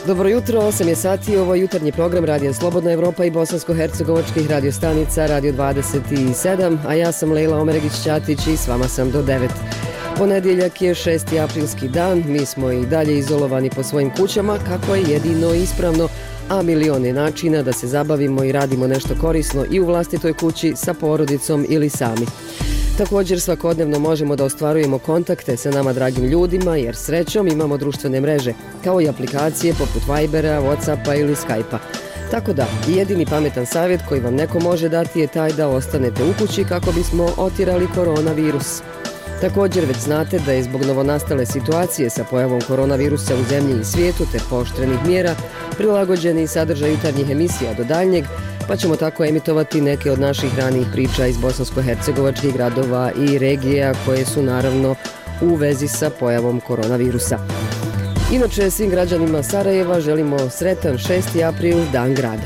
Dobro jutro, 8 je sati, ovo je jutarnji program Radija Slobodna Evropa i bosansko-hercegovačkih radiostanica Radio 27, a ja sam Lejla Omeregić-Ćatić i s vama sam do 9. Ponedjeljak je 6. aprilski dan, mi smo i dalje izolovani po svojim kućama, kako je jedino ispravno, a milione načina da se zabavimo i radimo nešto korisno i u vlastitoj kući, sa porodicom ili sami. Također svakodnevno možemo da ostvarujemo kontakte sa nama dragim ljudima jer srećom imamo društvene mreže, kao i aplikacije poput Vibera, Whatsappa ili Skypea. Tako da, jedini pametan savjet koji vam neko može dati je taj da ostanete u kući kako bismo otjerali koronavirus. Također već znate da je zbog novonastale situacije sa pojavom koronavirusa u zemlji i svijetu te pooštrenih mjera prilagođeni sadržaj jutarnjih emisija do daljnjeg, pa ćemo tako emitovati neke od naših ranijih priča iz bosansko-hercegovačkih gradova i regija koje su naravno u vezi sa pojavom koronavirusa. Inače, svim građanima Sarajeva želimo sretan 6. april, Dan grada.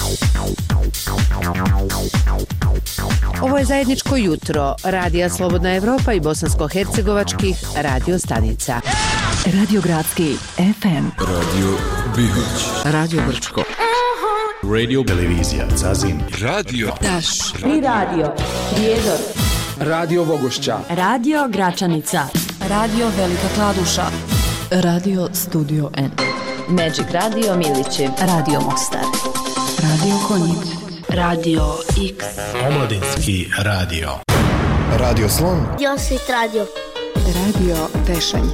Ovo je zajedničko jutro Radija Slobodna Evropa i bosansko-hercegovačkih radiostanica. Radio Gradski FM, Radio Bihać, Radio Brčko, Radio Televizija Zazin, Radio Taš, Tri radio, Prijedor, Radio Vogošća, Radio Gračanica, Radio Velika Kladuša, Radio Studio N, Magic Radio Milići, Radio Mostar, Radio Konjic, Radio X, Omladinski radio. Radio Slon, Josit Radio, Radio Tešanj,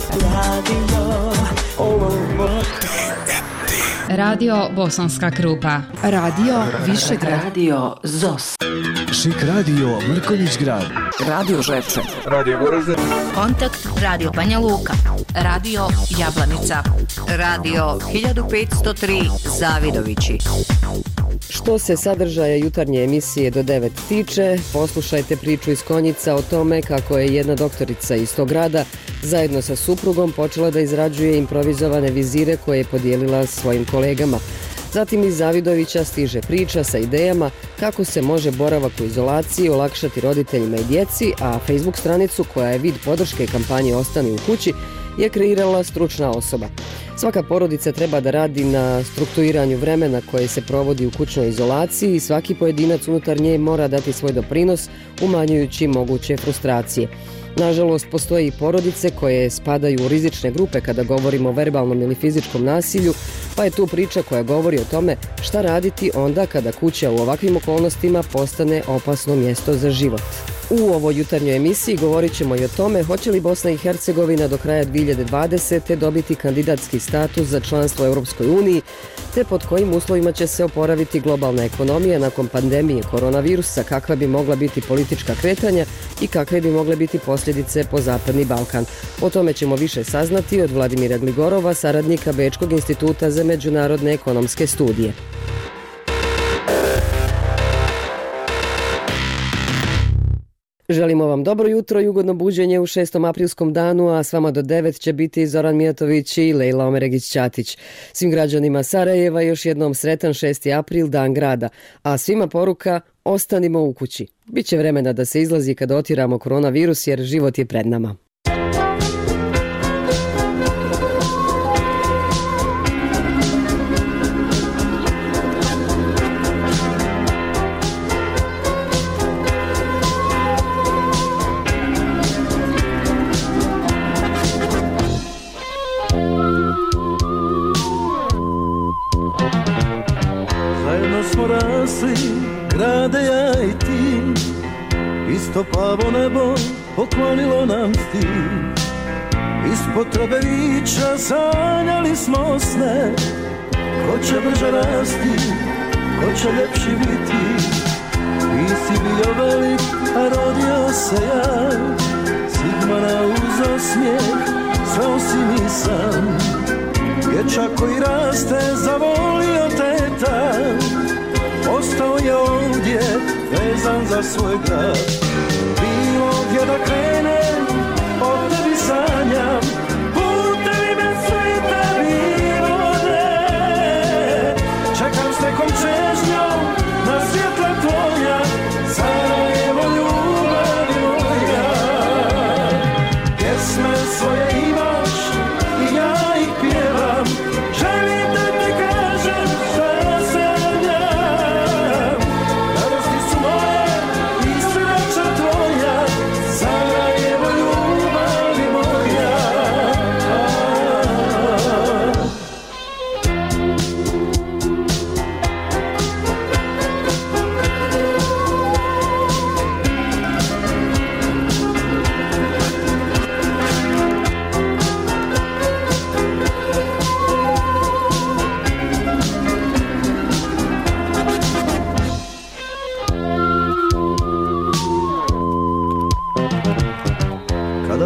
Radio Bosanska Krupa, Radio Višegrad, Radio Zos, Šik radio Mrkonjić grad, Radio Žepče, Radio Goražde, Kontakt Radio Banja Luka, Radio Jablanica, Radio 1503 Zavidovići. Što se sadržaja jutarnje emisije do 9 tiče, poslušajte priču iz Konjica o tome kako je jedna doktorica iz tog grada zajedno sa suprugom počela da izrađuje improvizovane vizire koje je podijelila svojim kolegama. Zatim iz Zavidovića stiže priča sa idejama kako se može boravak u izolaciji olakšati roditeljima i djeci, a Facebook stranicu koja je vid podrške kampanji Ostani u kući je kreirala stručna osoba. Svaka porodica treba da radi na strukturiranju vremena koje se provodi u kućnoj izolaciji i svaki pojedinac unutar nje mora dati svoj doprinos umanjujući moguće frustracije. Nažalost, postoje i porodice koje spadaju u rizične grupe kada govorimo o verbalnom ili fizičkom nasilju, pa je tu priča koja govori o tome šta raditi onda kada kuća u ovakvim okolnostima postane opasno mjesto za život. U ovoj jutarnjoj emisiji govorit ćemo i o tome hoće li Bosna i Hercegovina do kraja 2020. dobiti kandidatski status za članstvo u Europskoj uniji, te pod kojim uslovima će se oporaviti globalna ekonomija nakon pandemije koronavirusa, kakva bi mogla biti politička kretanja i kakve bi mogle biti posljedice po Zapadni Balkan. O tome ćemo više saznati od Vladimira Gligorova, saradnika Bečkog instituta za međunarodne ekonomske studije. Želimo vam dobro jutro i ugodno buđenje u 6. aprilskom danu, a s vama do 9 će biti Zoran Mijatović i Lejla Omeregić-Ćatić. Svim građanima Sarajeva još jednom sretan 6. april, Dan grada, a svima poruka ostanimo u kući. Biće vremena da se izlazi kada otjeramo koronavirus jer život je pred nama. Grade ja i ti, isto plavo nebo poklonilo nam stil. Ispod Trebevića sanjali smo sne, ko će brže rasti, ko će ljepši biti. Ti si bio velik, a rodio se ja, Sigmana uz osmijeh, sveo si mi sam. Dječak koji raste, zavolio teta, ostao je ovdje, vezan za svoj grad. Bilo gdje da krenem, o tebi sanjam, putevi bez sveta mi vode. Čekam s nekom čežnjom na svjetla tvoja, Sarajevo ljubavi moja. Pjesme svoje imaš i ja ih pjevam, želim da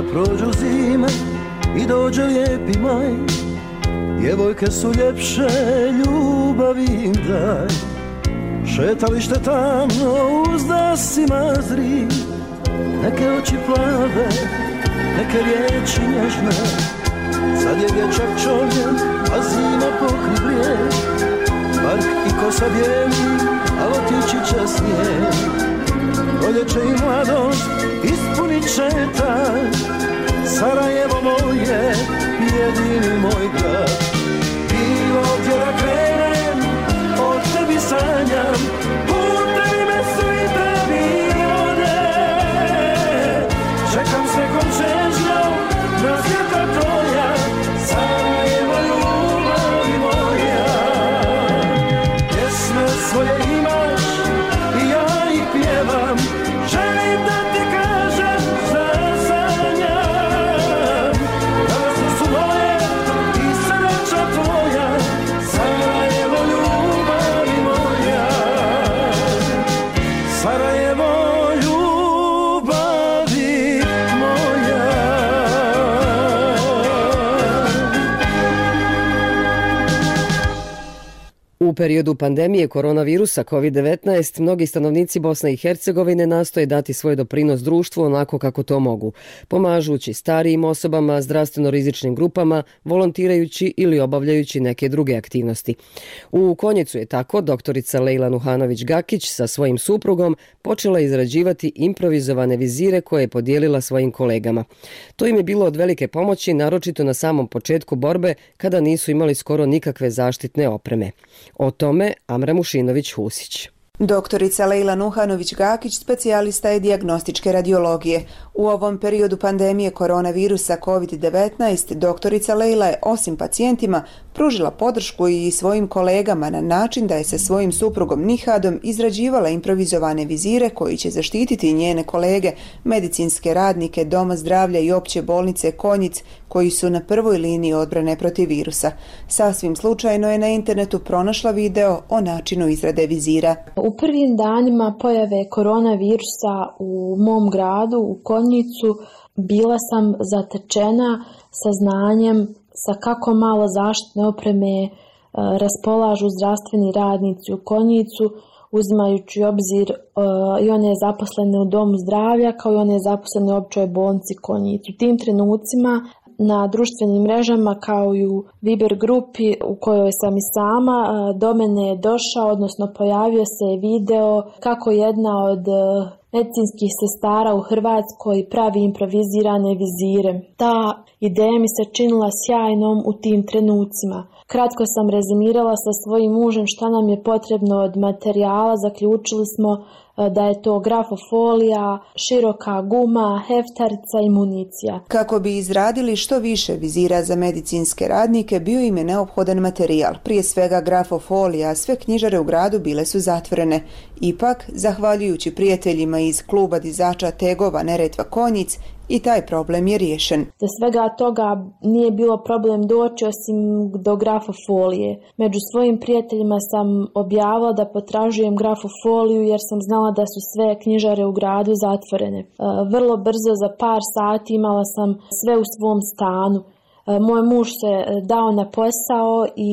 prođu zime i dođe lijepi maj, djevojke su ljepše, ljubavi im daj. Šetalište tamno, uzdasima zri, neke oči plave, neke riječi nježne. Sad je dječak čovjek, a zima pokri brijeg, vrh i kosa bijeli, a otići će snijeg. Proljeće i mladost ispunit će taj, Sarajevo moje, jedini moj grad. Bilo gdje da krenem, od tebi sanjam, putevi me svi tebi vode. Čekam s nekom čežnjom na svijeta tvoja, Sarajevo ljubavi moja. Pjesme svoje imaš i ja ih pjevam, želim da ti kažem šta sanjam. Razni su moje i sreća tvoja, Sarajevo ljubavi moja. Sarajevo ljubavi moja. U periodu pandemije koronavirusa COVID-19 mnogi stanovnici Bosne i Hercegovine nastoje dati svoj doprinos društvu onako kako to mogu, pomažući starijim osobama, zdravstveno rizičnim grupama, volontirajući ili obavljajući neke druge aktivnosti. U Konjicu je tako doktorica Lejla Nuhanović-Gakić sa svojim suprugom počela izrađivati improvizovane vizire koje je podijelila svojim kolegama. To im je bilo od velike pomoći, naročito na samom početku borbe kada nisu imali skoro nikakve zaštitne opreme. O tome Amra Mušinović-Husić. Doktorica Lejla Nuhanović-Gakić specijalista je dijagnostičke radiologije. U ovom periodu pandemije koronavirusa COVID-19 doktorica Lejla je osim pacijentima pružila podršku i svojim kolegama na način da je sa svojim suprugom Nihadom izrađivala improvizovane vizire koji će zaštititi njene kolege, medicinske radnike Doma zdravlja i opće bolnice Konjic koji su na prvoj liniji odbrane protiv virusa. Sasvim slučajno je na internetu pronašla video o načinu izrade vizira. U prvim danima pojave koronavirusa u mom gradu, u Konjicu, bila sam zatečena sa znanjem sa kako malo zaštitne opreme raspolažu zdravstveni radnici u Konjicu, uzimajući obzir i one zaposlene u Domu zdravlja kao i one zaposlene u općoj bolnici Konjic. U tim trenucima na društvenim mrežama kao i u Viber grupi u kojoj sam i sama, do mene je došao, odnosno pojavio se video kako jedna od medicinskih sestara u Hrvatskoj pravi improvizirane vizire. Ta ideja mi se činila sjajnom u tim trenucima. Kratko sam rezimirala sa svojim mužem šta nam je potrebno od materijala, zaključili smo da je to grafofolija, široka guma, heftarica i municija. Kako bi izradili što više vizira za medicinske radnike, bio im je neophodan materijal. Prije svega grafofolija, a sve knjižare u gradu bile su zatvorene. Ipak, zahvaljujući prijateljima iz kluba dizača tegova Neretva Konjic, i taj problem je riješen. Do svega toga nije bilo problem doći osim do grafofolije. Među svojim prijateljima sam objavila da potražujem grafofoliju jer sam znala da su sve knjižare u gradu zatvorene. Vrlo brzo, za par sati, imala sam sve u svom stanu. Moj muž se dao na posao i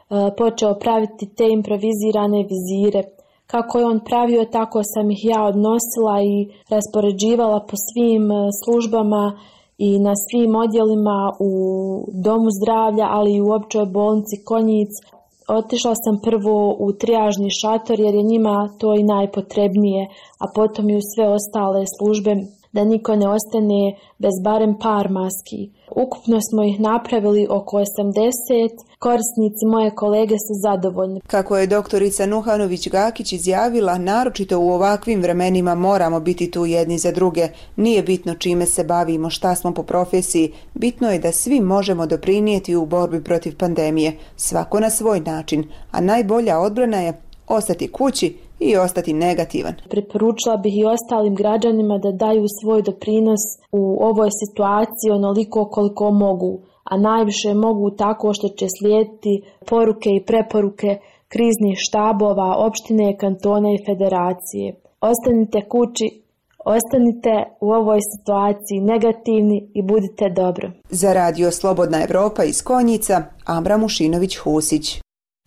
počeo praviti te improvizirane vizire. Kako je on pravio, tako sam ih ja odnosila i raspoređivala po svim službama i na svim odjelima u Domu zdravlja, ali i u općoj bolnici Konjic. Otišla sam prvo u trijažni šator jer je njima to i najpotrebnije, a potom i u sve ostale službe da niko ne ostane bez barem par maski. Ukupno smo ih napravili oko 80, korisnici moje kolege su zadovoljni. Kako je doktorica Nuhanović-Gakić izjavila, naročito u ovakvim vremenima moramo biti tu jedni za druge. Nije bitno čime se bavimo, šta smo po profesiji, bitno je da svi možemo doprinijeti u borbi protiv pandemije, svako na svoj način, a najbolja odbrana je ostati kući i ostati negativan. Preporučila bih i ostalim građanima da daju svoj doprinos u ovoj situaciji onoliko koliko mogu, a najviše mogu tako što će slijediti poruke i preporuke kriznih štabova, opštine, kantona i federacije. Ostanite kući, Ostanite u ovoj situaciji negativni i budite dobro. Za Radio Slobodna Evropa iz Konjica, Ambra Mušinović-Husić.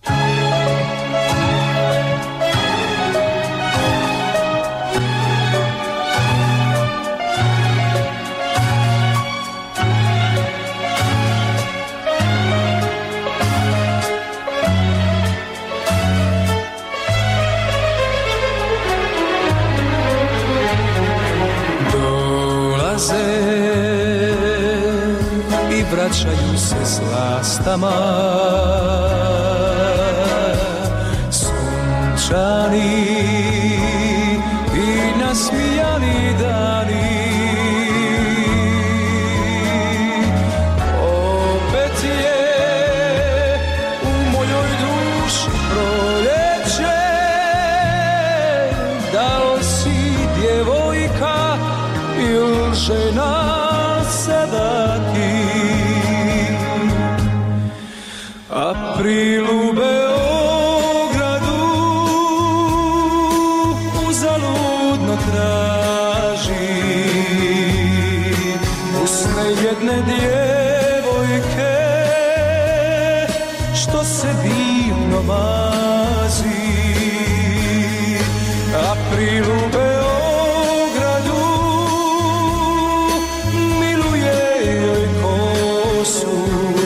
Vraćaju se s lastama sunčani i nasmijani dani. Opet je u mojoj duši proljeće. Da li si djevojka ili žena sada ti? April u Beogradu uzaludno traži usne jedne djevojke što se divno mazi. April u Beogradu miluje joj kosu.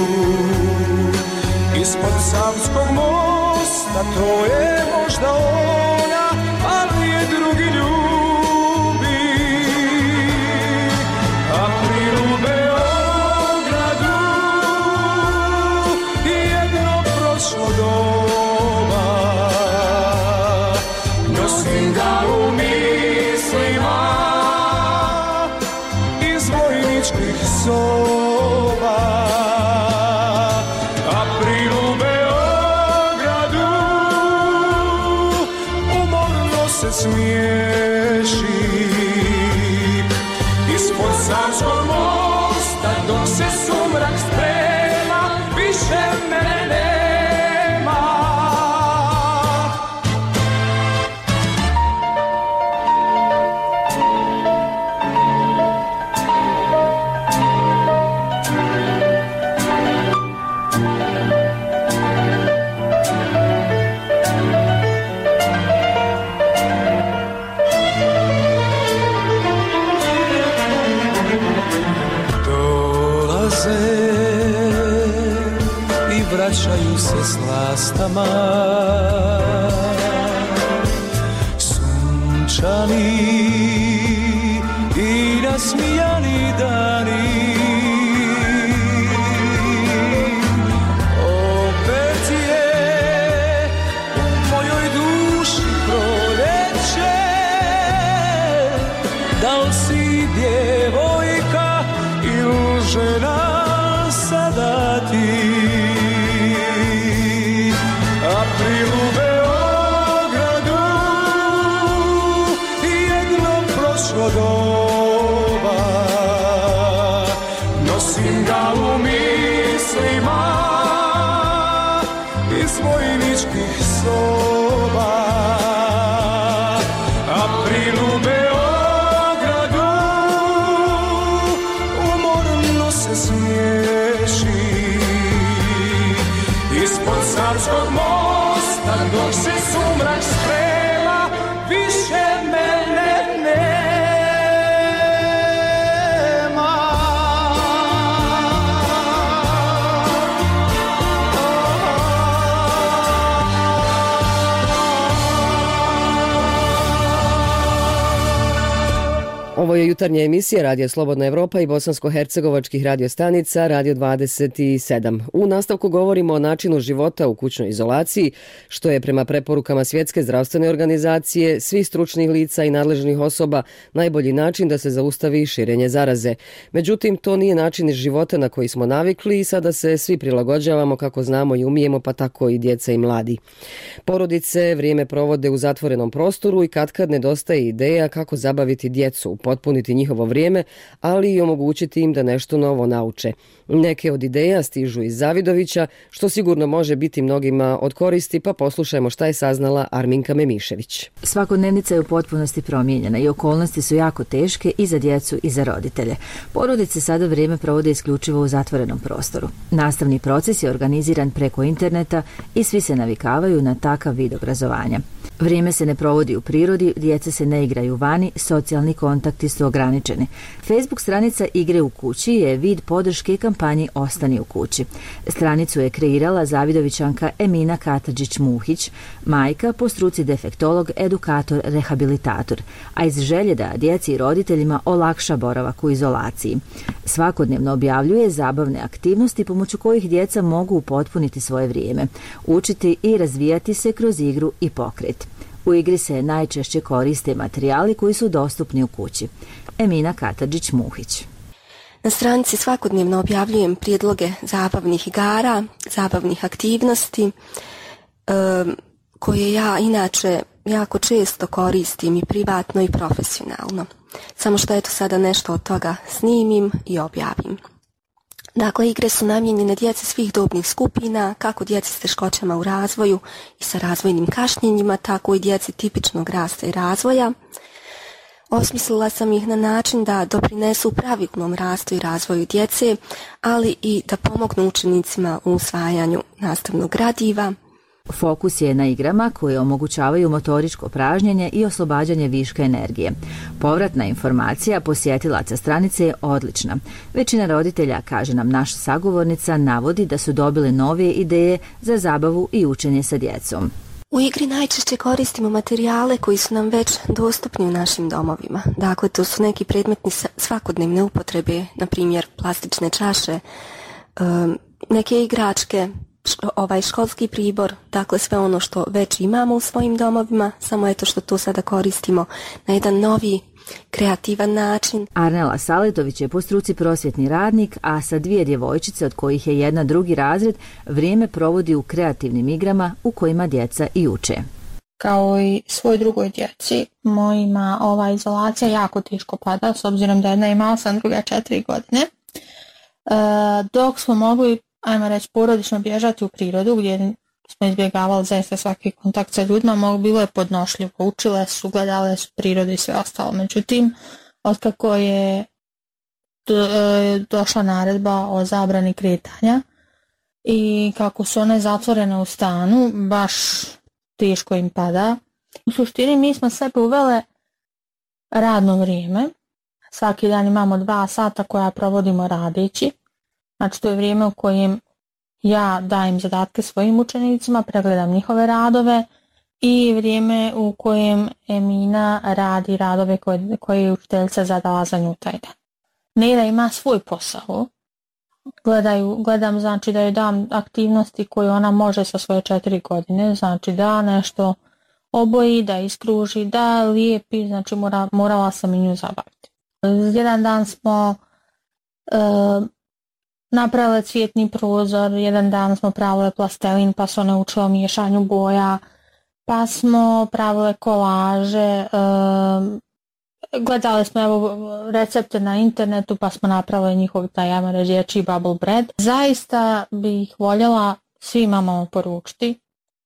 Ispod Savskog mosta to je možda ona, ali je drugi ljubi. April u Beogradu jedno prošlo doba. Nosim ga u mislima iz vojničkih soba. Smiješi ispod Savskog mosta dok se sumrak sprema, više mene nema. Vraćaju se s lastama sunčani i nasmijani dani. Opet je u mojoj duši proljeće. Da li si djevojka ili žena sada ti? April u Beogradu jedno prošlo doba. Nosim ga u mislima iz vojničkih soba. April u Beogradu umorno se smiješi ispod Savskog mosta dok se sumrak sprema, više mene nema. Ovo je jutarnja emisija Radija Slobodna Evropa i bosansko-hercegovačkih radiostanica Radio 27. U nastavku govorimo o načinu života u kućnoj izolaciji, što je prema preporukama Svjetske zdravstvene organizacije, svih stručnih lica i nadležnih osoba najbolji način da se zaustavi širenje zaraze. Međutim, to nije način života na koji smo navikli i sada se svi prilagođavamo kako znamo i umijemo, pa tako i djeca i mladi. Porodice vrijeme provode u zatvorenom prostoru i katkad nedostaje ideja kako zabaviti djecu. upotpuniti njihovo vrijeme, ali i omogućiti im da nešto novo nauče. Neke od ideja stižu iz Zavidovića, što sigurno može biti mnogima od koristi, pa poslušajmo šta je saznala Arminka Memišević. Svakodnevnica je u potpunosti promijenjena i okolnosti su jako teške i za djecu i za roditelje. Porodice sada vrijeme provode isključivo u zatvorenom prostoru. Nastavni proces je organiziran preko interneta i svi se navikavaju na takav vid obrazovanja. Vrijeme se ne provodi u prirodi, djeca se ne igraju vani, socijalni kontakti su ograničeni. Facebook stranica Igre u kući je vid podrške kampanji Ostani u kući. Stranicu je kreirala Zavidovićanka Emina Katadžić-Muhić, majka, po struci defektolog, edukator, rehabilitator, a iz želje da djeci i roditeljima olakša boravak u izolaciji. Svakodnevno objavljuje zabavne aktivnosti pomoću kojih djeca mogu upotpuniti svoje vrijeme, učiti i razvijati se kroz igru i pokret. U igri se najčešće koriste materijali koji su dostupni u kući. Emina Katadžić-Muhić. Na stranici svakodnevno objavljujem prijedloge zabavnih igara, zabavnih aktivnosti, koje ja inače jako često koristim i privatno i profesionalno. Samo što eto sada nešto od toga snimim i objavim. Dakle, igre su namijenjene djeci svih dobnih skupina, kako djeci s teškoćama u razvoju i sa razvojnim kašnjenjima, tako i djeci tipičnog rasta i razvoja. Osmislila sam ih na način da doprinesu pravilnom rastu i razvoju djece, ali i da pomognu učenicima u usvajanju nastavnog gradiva. Fokus je na igrama koje omogućavaju motoričko pražnjenje i oslobađanje viška energije. Povratna informacija posjetilaca stranice je odlična. Većina roditelja, kaže nam naša sagovornica, navodi da su dobili nove ideje za zabavu i učenje sa djecom. U igri najčešće koristimo materijale koji su nam već dostupni u našim domovima. Dakle, to su neki predmeti svakodnevne upotrebe, na primjer plastične čaše, neke igračke, školski pribor, dakle sve ono što već imamo u svojim domovima, samo eto što to sada koristimo na jedan novi, kreativan način. Arnela Saletović je po struci prosvjetni radnik, a sa 2 djevojčice, od kojih je jedna 2. razred, vrijeme provodi u kreativnim igrama u kojima djeca i uče. Kao i svoj drugoj djeci, mojima ova izolacija jako teško pada, s obzirom da jedna ima 8, druga 4 godine. Dok smo mogli, ajmo reći, porodično bježati u prirodu, gdje smo izbjegavali zaista svaki kontakt sa ljudima, bilo je podnošljivo, učile su, gledale su prirodu i sve ostalo. Međutim, otkako je došla naredba o zabrani kretanja i kako su one zatvorene u stanu, baš teško im pada. U suštini mi smo sebe uvele radno vrijeme. Svaki dan imamo 2 sata koja provodimo radeći. Znači to je vrijeme u kojem ja dajem zadatke svojim učenicima, pregledam njihove radove i vrijeme u kojem Emina radi radove koje je učiteljica zadala za nju taj dan. Neda ima svoj posao. Gledam znači da joj dam aktivnosti koje ona može sa svoje 4 godine, znači da nešto oboji, da iskruži, da lijepi, znači morala sam i nju zabaviti. Jedan dan smo napravile cvjetni prozor, jedan dan smo pravile plastelin, pa su one učile o miješanju boja, pa smo pravile kolaže, gledali smo recepte na internetu, pa smo napravili njihov taj dječji bubble bread. Zaista bih voljela svima malo poručiti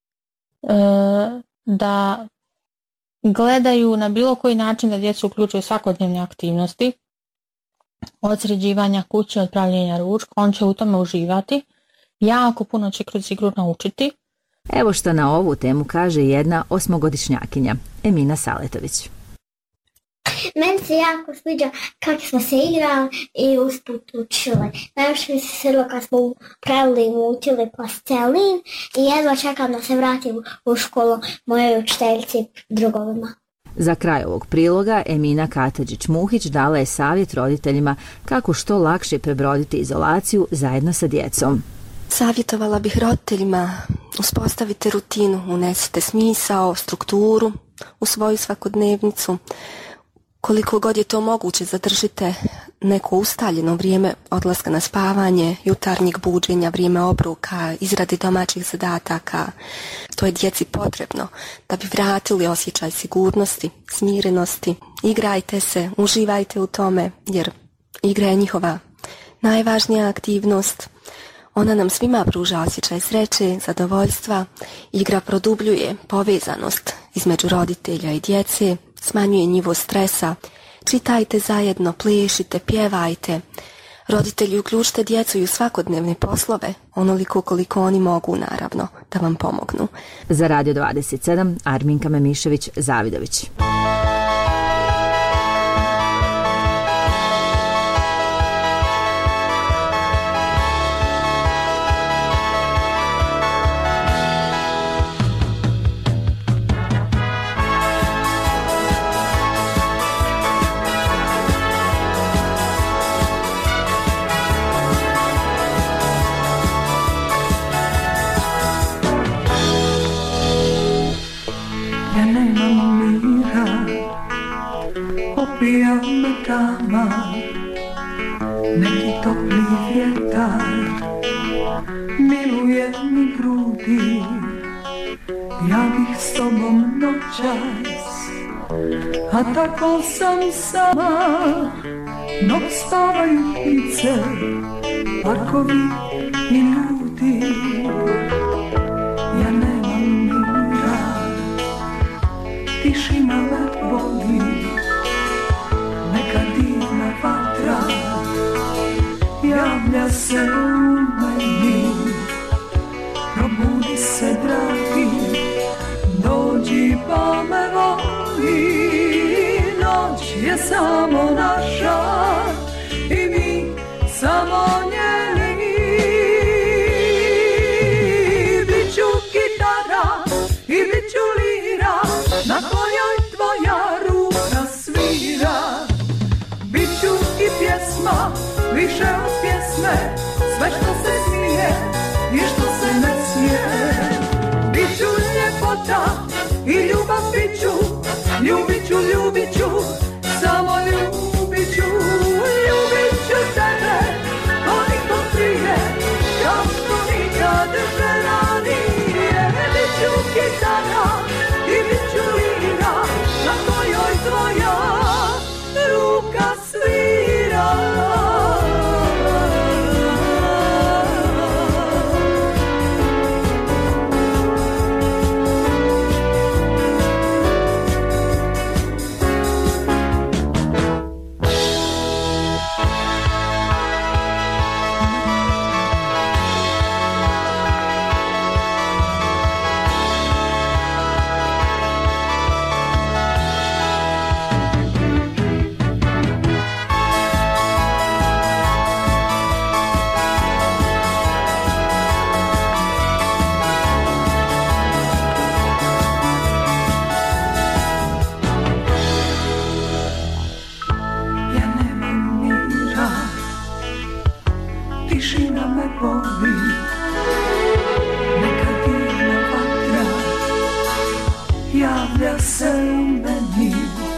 da gledaju na bilo koji način da djecu uključuju svakodnevne aktivnosti, od sređivanja kuće, od pravljenja ručka, on će u tome uživati, jako puno će kroz igru naučiti. Evo što na ovu temu kaže jedna 8-godišnjakinja, Emina Saletović. Meni se jako sviđa kako smo se igrali i usput učili. Najviše mi se svidjelo kad smo pravili i učili plastelin i jedva čekam da se vratim u školu moje učiteljice i drugovima. Za kraj ovog priloga Emina Katadžić-Muhić dala je savjet roditeljima kako što lakše prebroditi izolaciju zajedno sa djecom. Savjetovala bih roditeljima: uspostavite rutinu, unesite smisao, strukturu u svoju svakodnevnicu. Koliko god je to moguće, zadržite neko ustaljeno vrijeme odlaska na spavanje, jutarnjeg buđenja, vrijeme obroka, izrade domaćih zadataka. To je djeci potrebno da bi vratili osjećaj sigurnosti, smirenosti. Igrajte se, uživajte u tome, jer igra je njihova najvažnija aktivnost. Ona nam svima pruža osjećaj sreće, zadovoljstva. Igra produbljuje povezanost između roditelja i djece, smanjuje nivo stresa. Čitajte zajedno, plešite, pjevajte. Roditelji, uključite djecu i u svakodnevne poslove, onoliko koliko oni mogu, naravno, da vam pomognu. Za Radio 27, Arminka Memišević-Zavidović. Opija me tama, neki topli vjetar, miluje mi grudi, ja bih s tobom noćas, a tako sam sama, dok spavaju ptice, parkovi i ljudi, ja nemam mira, tišina me boli. Neka divna vatra javlja se u meni, probudi se dragi, dođi pa me voli. Noć je samo naša i mi samo njeni. Biću kitara i biću lira na kojoj tvoja ruka svira. Biću i pjesma, više od pjesme, sve što se smije i što se ne smije. Biću ljepota i ljubav biću, ljubit ću, ljubit ću, samo ljubit ću. Ljubit ću tebe, koliko prije, kao što nikad žena nije. Biću kitara i biću lira, na kojoj tvoja ruka svira. Javlja se u meni,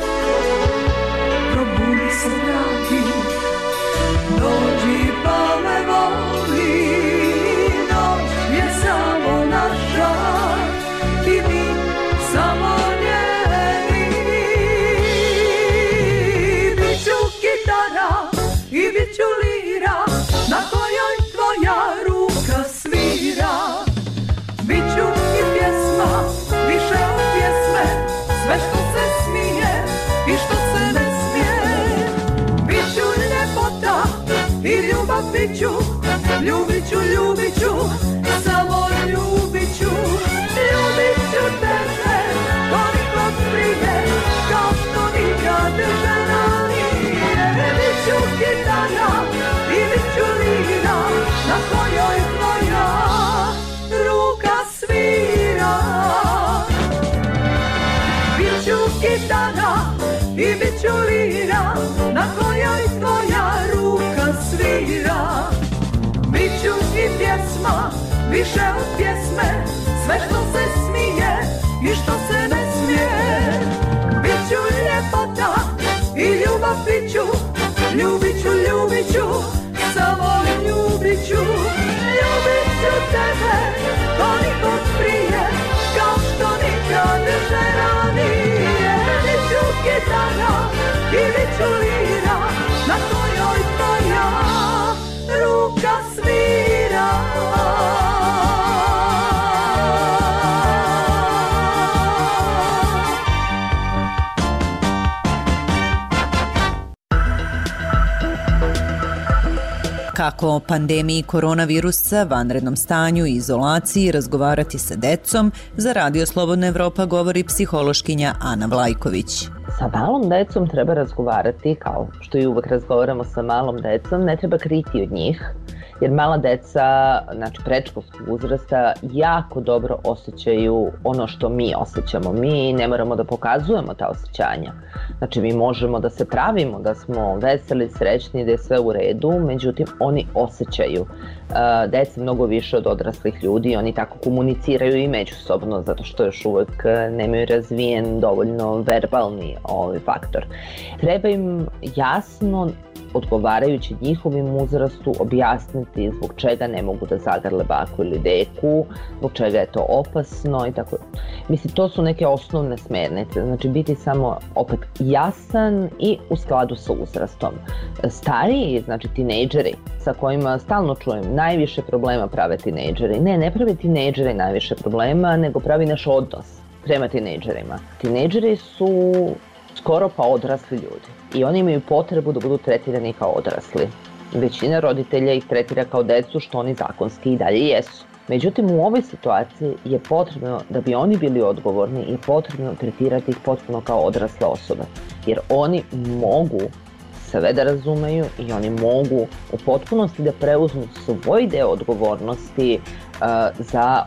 probudi se dragi, dođi pa me voli. Noć je samo naša i mi samo njeni. Biću kitara i biću lira, na kojoj tvoja ruka svira. Biću i pjesma, više od pjesme, sve što se smije i što se ne smije. Biću ljepota i ljubav biću, ljubit ću, ljubit ću, samo ljubit ću. Ljubit ću tebe, koliko prije, kao što nikad žena nije. Biću kitara i biću lira, na kojoj tvoja ruka svira. Biću kitara i biću lira, na kojoj tvoja ruka svira. Biću i pjesma, više od pjesme, sve što se smije i što se ne smije. Biću ljepota i Kako o pandemiji koronavirusa, vanrednom stanju i izolaciji razgovarati sa decom, za Radio Slobodna Evropa govori psihološkinja Ana Vlajković. Sa malom decom treba razgovarati, kao što i uvek razgovaramo sa malom decom, ne treba kriti od njih, jer mala deca, znači predškolskog uzrasta, jako dobro osjećaju ono što mi osjećamo. Mi ne moramo da pokazujemo ta osjećanja. Znači mi možemo da se pravimo da smo veseli, srećni, da je sve u redu, međutim oni osjećaju. Deca mnogo više od odraslih ljudi, oni tako komuniciraju i međusobno, zato što još uvek nemaju razvijen dovoljno verbalni faktor. Treba im jasno, odgovarajući njihovim uzrastu, objasniti zbog čega ne mogu da zagrle baku ili deku, zbog čega je to opasno i tako. Mislim, to su neke osnovne smernice, znači biti samo opet jasan i u skladu sa uzrastom. Stariji, znači tinejdžeri, sa kojima stalno čujem, najviše problema prave tinejdžeri. Ne prave tinejdžeri najviše problema, nego pravi naš odnos prema tinejdžerima. Tinejdžeri su skoro pa odrasli ljudi i oni imaju potrebu da budu tretirani kao odrasli. Većina roditelja ih tretira kao decu, što oni zakonski i dalje jesu. Međutim, u ovoj situaciji je potrebno, da bi oni bili odgovorni, je potrebno tretirati ih potpuno kao odrasle osobe. Jer oni mogu sve da razumeju i oni mogu u potpunosti da preuzmu svoj deo odgovornosti za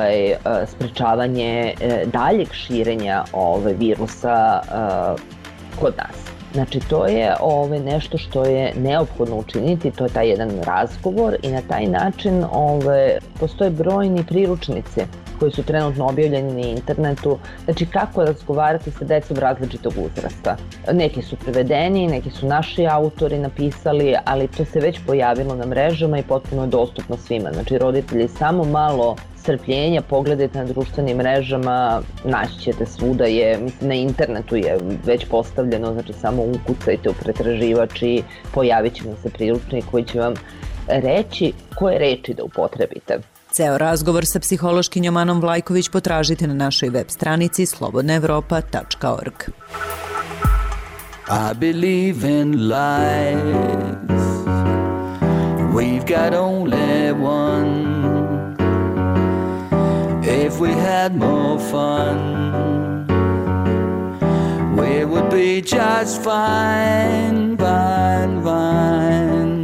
sprečavanje daljeg širenja virusa kod nas. Znači to je nešto što je neophodno učiniti, to je taj jedan razgovor i na taj način postoje brojni priručnici koji su trenutno objavljeni na internetu, znači kako razgovarati sa decom različitog uzrasta. Neki su prevedeni, neki su naši autori napisali, ali to se već pojavilo na mrežama i potpuno je dostupno svima. Znači roditelji, samo malo strpljenja, pogledajte na društvenim mrežama, naći ćete svuda na internetu je već postavljeno, znači samo ukucajte u pretraživač i pojavit će vam se priručnik koji će vam reći koje reči da upotrebite. Ceo razgovor sa psihološkinjom Anom Vlajković potražite na našoj web stranici slobodnaevropa.org. I believe in life. We've got only one. If we had more fun, we would be just fine, fine, fine.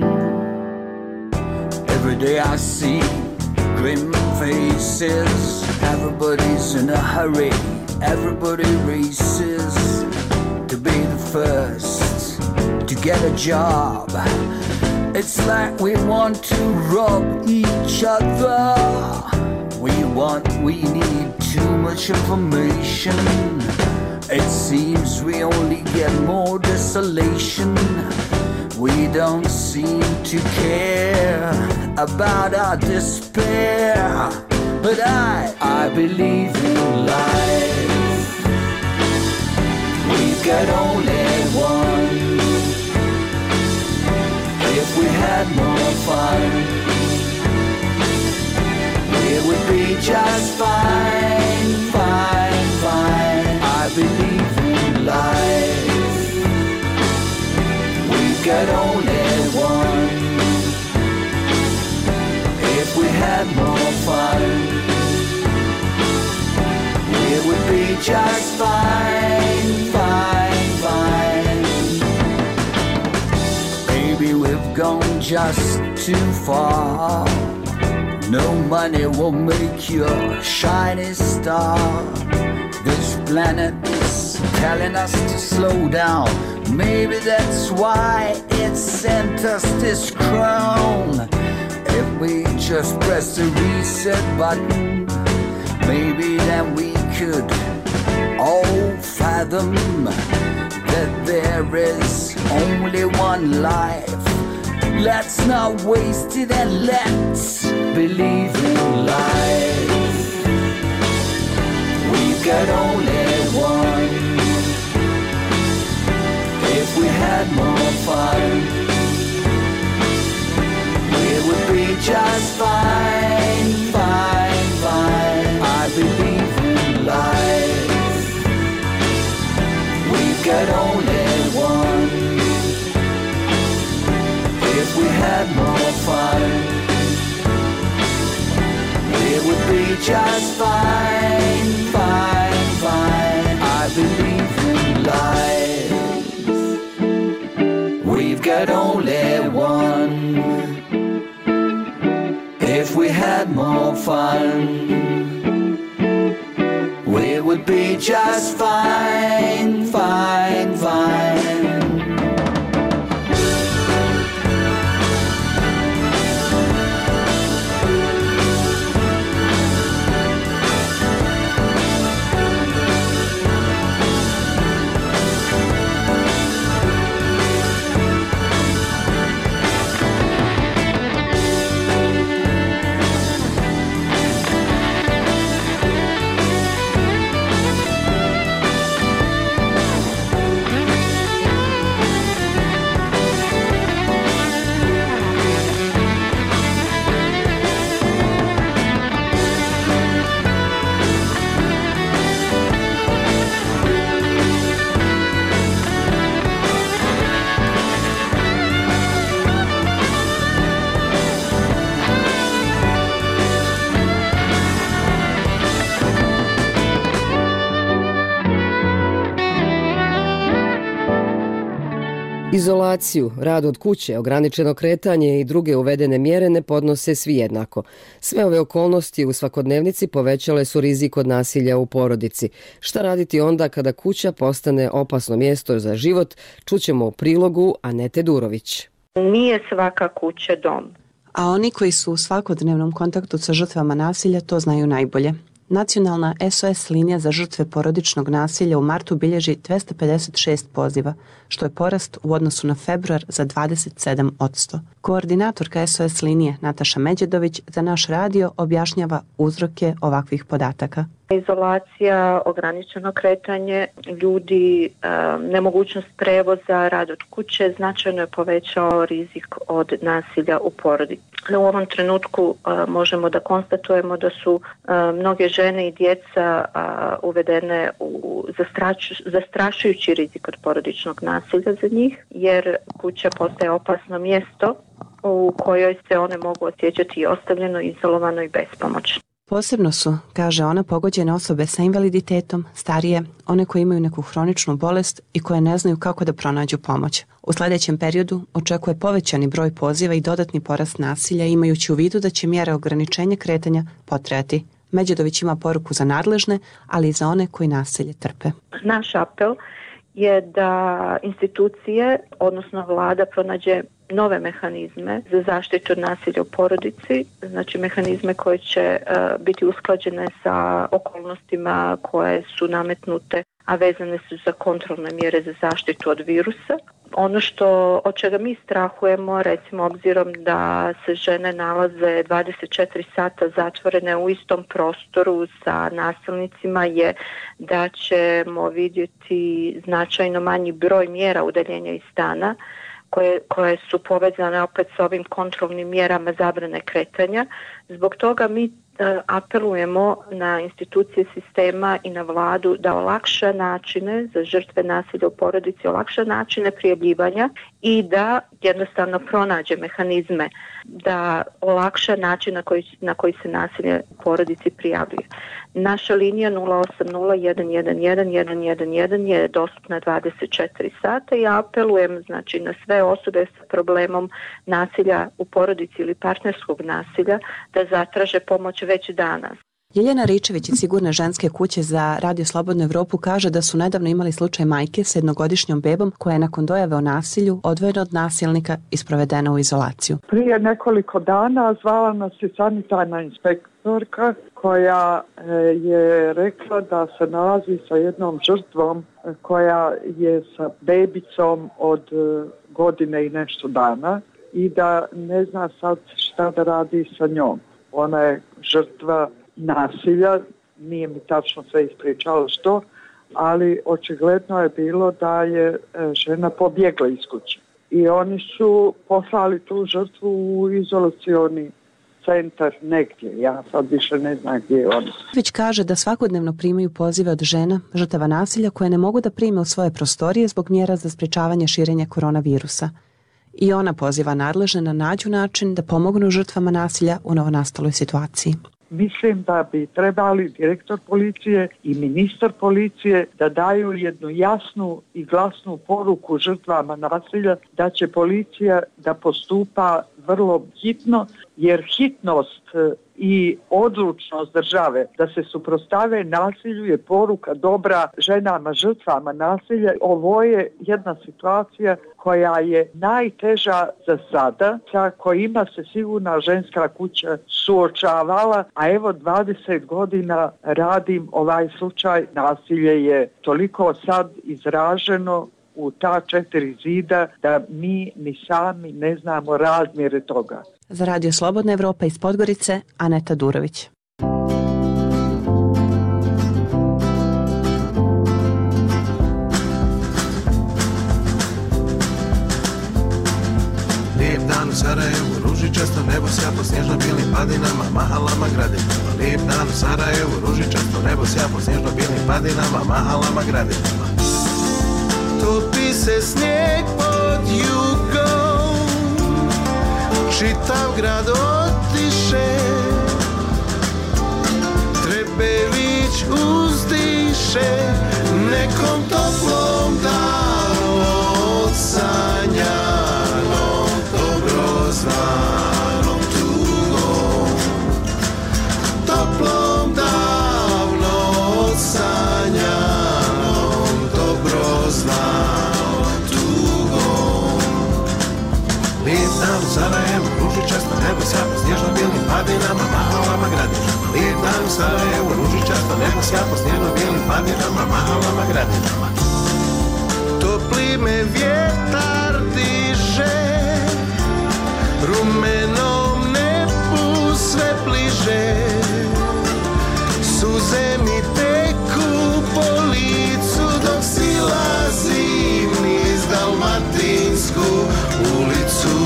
Every day I see grim faces, everybody's in a hurry, everybody races to be the first to get a job. It's like we want to rob each other. We need too much information. It seems we only get more desolation. We don't seem to care about our despair. But I believe in life. We've got only one. If we had more fun, it would be just fine, fine, fine. I believe in life. We've got only one. If we had more fun, it would be just fine, fine, fine. Maybe we've gone just too far. No money will make you a shining star. This planet is telling us to slow down. Maybe that's why it sent us this crown. If we just press the reset button, maybe then we could all fathom that there is only one life. Let's not waste it and let's believe in life. We've got only one. If we had more fun, it would be just fine, fine, fine. I believe in life. We've got only one. If we had more just fine, fine, fine. I believe in life. We've got only one. If we had more fun, we would be just fine, fine, fine. Izolaciju, rad od kuće, ograničeno kretanje i druge uvedene mjere ne podnose svi jednako. Sve ove okolnosti u svakodnevnici povećale su rizik od nasilja u porodici. Šta raditi onda kada kuća postane opasno mjesto za život, čućemo u prilogu Anete Durović. Nije svaka kuća dom. A oni koji su u svakodnevnom kontaktu sa žrtvama nasilja to znaju najbolje. Nacionalna SOS linija za žrtve porodičnog nasilja u martu bilježi 256 poziva, što je porast u odnosu na februar za 27%. Koordinatorka SOS linije Nataša Međedović za naš radio objašnjava uzroke ovakvih podataka. Izolacija, ograničeno kretanje ljudi, nemogućnost prevoza, rad od kuće značajno je povećao rizik od nasilja u porodici. U ovom trenutku možemo da konstatujemo da su mnoge žene i djeca uvedene u zastrašujući rizik od porodičnog nasilja za njih, jer kuća postaje opasno mjesto u kojoj se one mogu osjećati ostavljeno, izolovano i bespomoćno. Posebno su, kaže ona, pogođene osobe sa invaliditetom, starije, one koje imaju neku hroničnu bolest i koje ne znaju kako da pronađu pomoć. U sljedećem periodu očekuje povećani broj poziva i dodatni porast nasilja, imajući u vidu da će mjere ograničenja kretanja potrajati. Međedović ima poruku za nadležne, ali i za one koji nasilje trpe. Naš apel je da institucije, odnosno vlada, pronađe nove mehanizme za zaštitu od nasilja u porodici, znači mehanizme koje će biti usklađene sa okolnostima koje su nametnute, a vezane su za kontrolne mjere za zaštitu od virusa. Ono od čega mi strahujemo, recimo obzirom da se žene nalaze 24 sata zatvorene u istom prostoru sa nasilnicima, je da ćemo vidjeti značajno manji broj mjera udaljenja iz stana, koje su povezane opet s ovim kontrolnim mjerama zabrane kretanja. Zbog toga mi apelujemo na institucije sistema i na vladu da olakša načine za žrtve nasilja u porodici, olakša načine prijavljivanja i da jednostavno pronađe mehanizme da olakša način na koji se nasilje u porodici prijavljuje. Naša linija 080-111-111 je dostupna 24 sata i apelujem znači na sve osobe s problemom nasilja u porodici ili partnerskog nasilja da zatraže pomoć već danas. Jeljena Ričević iz Sigurne ženske kuće za Radio Slobodnu Evropu kaže da su nedavno imali slučaj majke s jednogodišnjom bebom koja je nakon dojave o nasilju odvojena od nasilnika i sprovedena u izolaciju. Prije nekoliko dana zvala nas je sanitarna inspektorka koja je rekla da se nalazi sa jednom žrtvom koja je sa bebicom od godine i nešto dana i da ne zna sad šta da radi sa njom. Ona je žrtva nasilja, nije mi tačno sve ispričala što, ali očigledno je bilo da je žena pobjegla iz kuće. I oni su poslali tu žrtvu u izolacioni centar negdje. Ja sad više ne znam gdje je on. Već kaže da svakodnevno primaju pozive od žena, žrtava nasilja koje ne mogu da prime u svoje prostorije zbog mjera za sprečavanje širenja koronavirusa. I ona poziva nadležne na nađu način da pomognu žrtvama nasilja u novonastaloj situaciji. Mislim da bi trebali direktor policije i ministar policije da daju jednu jasnu i glasnu poruku žrtvama nasilja da će policija da postupa vrlo hitno, jer hitnost i odlučnost države da se suprotstave nasilju je poruka dobra ženama žrtvama nasilja. Ovo je jedna situacija koja je najteža za sada, sa kojima se sigurna ženska kuća suočavala, a evo 20 godina radim ovaj slučaj. Nasilje je toliko sad izraženo u ta 4 zida da mi ni sami ne znamo razmjere toga. Za Radio Slobodna Evropa iz Podgorice, Aneta Durović. Lijep dan u Sarajevu, ružičasto nebo sja po snježno-bijelim padinama, mahalama gradinama. Lijep dan u Sarajevu, ružičasto nebo sja po snježno-bijelim padinama, mahalama gradinama. Topi se snijeg pod jugom, čitav grad otiše, Trebević uzdiše, nekom toplom danu odsanjanom, dobro znanom tugom, toplom davno odsanjanom, dobro znanom tugom. Lijep dan u Sarajevu, ružičasto nebo sja po snježno-bijelim padinama, mahalama gradinama. Lijep dan u Sarajevu, ružičasto nebo sja po snježno-bijelim padinama, mahalama gradinama. Topli me vjetar diže, rumenom nebu sve bliže, suze mi teku po licu dok silazim niz Dalmatinsku ulicu.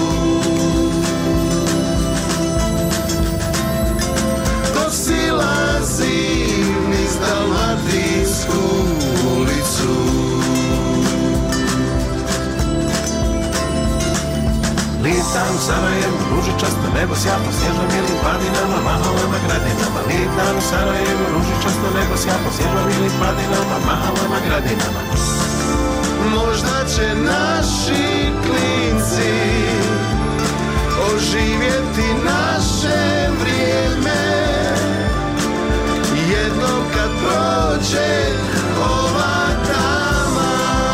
Dok silazim niz Dalmatinsku ulicu. Lijep dan u Sarajevu, ružičasto nebo sja po snježno-bijelim padinama, mahalama gradinama. Lijep dan u Sarajevu, ružičasto nebo sja po snježno-bijelim padinama, mahalama gradinama. Možda će naši klinci oživjeti naše vrijeme, jednom kad prođe ova tama.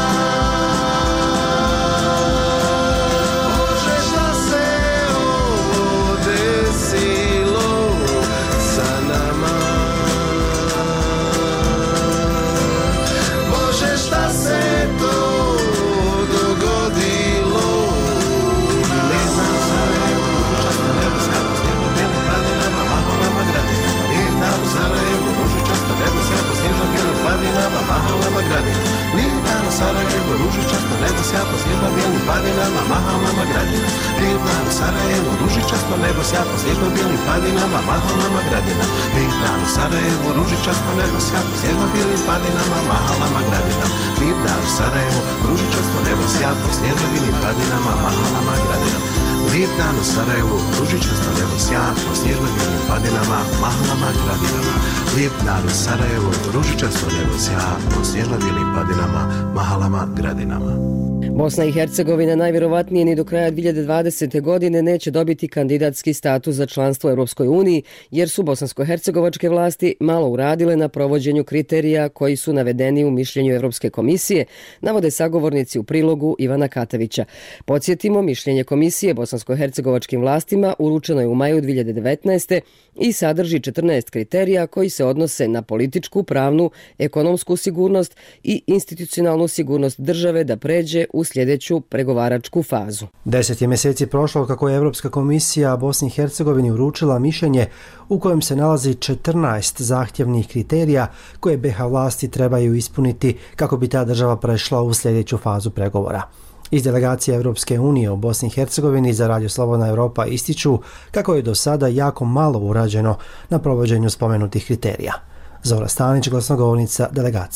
Bože, šta se ovo desilo sa nama? Bože, šta se to dogodilo? Lijep dan u Sarajevu, ružičasto nebo sja po snježno-bijelim padinama, mahalama gradinama. Lijep dan u Sarajevu, ružičasto nebo sja po snježno-bijelim padinama, mahalama gradinama. Lijep dan u Sarajevu, ružičasto nebo sja po snježno-bijelim padinama, mahalama gradinama. Lijep dan u Sarajevu, ružičasto nebo sja po snježno-bijelim padinama, mahalama gradinama. Lijep dan u Sarajevu, ružičasto nebo sja po snježno-bijelim padinama, mahalama gradinama. Lijep dan u Sarajevu, ružičasto nebo sja po snježno-bijelim padinama, mahalama gradinama. Lijep dan u Sarajevu, ružičasto nebo sja po snježno-bijelim padinama, mahalama gradinama. Lijep dan u Sarajevu, ružičasto nebo sja po snježno-bijelim padinama, mahalama gradinama. Bosna i Hercegovina najvjerovatnije ni do kraja 2020. godine neće dobiti kandidatski status za članstvo u Europskoj uniji, jer su bosansko-hercegovačke vlasti malo uradile na provođenju kriterija koji su navedeni u mišljenju Europske komisije, navode sagovornici u prilogu Ivana Katavića. Podsjetimo, mišljenje komisije bosansko-hercegovačkim vlastima uručeno je u maju 2019. i sadrži 14 kriterija koji se odnose na političku, pravnu, ekonomsku sigurnost i institucionalnu sigurnost države da pređe u sljedeću pregovaračku fazu. 10 je mjeseci prošlo kako je Europska komisija Bosni i Hercegovini uručila mišljenje u kojem se nalazi 14 zahtjevnih kriterija koje BiH vlasti trebaju ispuniti kako bi ta država prešla u sljedeću fazu pregovora. Iz delegacije Europske unije u Bosni i Hercegovini za Radio Slobodna Evropa ističu kako je do sada jako malo urađeno na provođenju spomenutih kriterija. Zora Stanić, glasnogovornica delegacije.